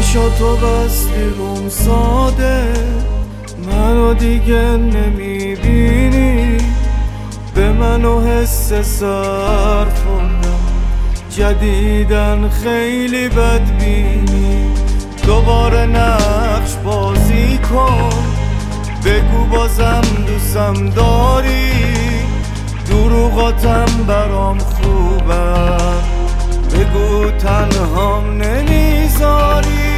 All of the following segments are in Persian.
چشاتو بستی روم ساده، منو دیگه نمیبینی، به منو حس سر خوردم، جدیدن خیلی بدبینی. دوباره نقش بازی کن، بگو بازم دوستم داری، دروغاتم برام خوبم، بگو تنهام نمیذاری.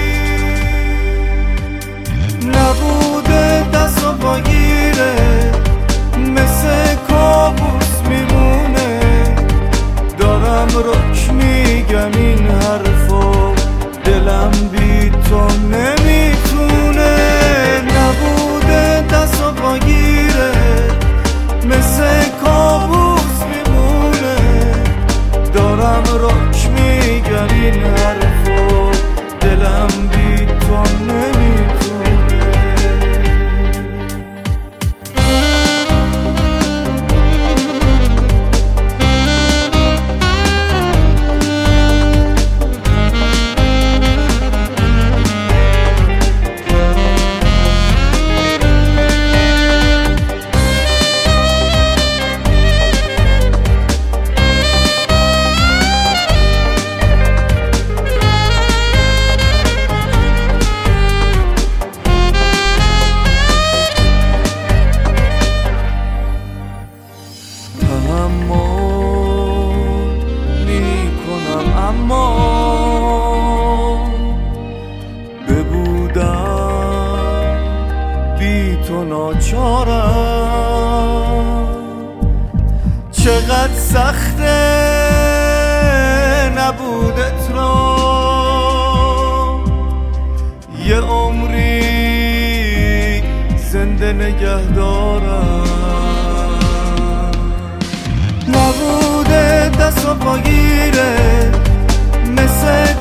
نبوده دست و پاگیره، مثل کابوس میمونه، دارم رک میگم این حرفو، دلم بی تو نمیتونه. نبوده دست و پاگیره، مثل کابوس میمونه، دارم رک میگم این حرفو، دلم بی تو نمیتونه. اما ببودم بی تو ناچارم. چقدر سخته نبودت را یه عمری زنده نگه دارم. نبوده دست و پاگیره، مثل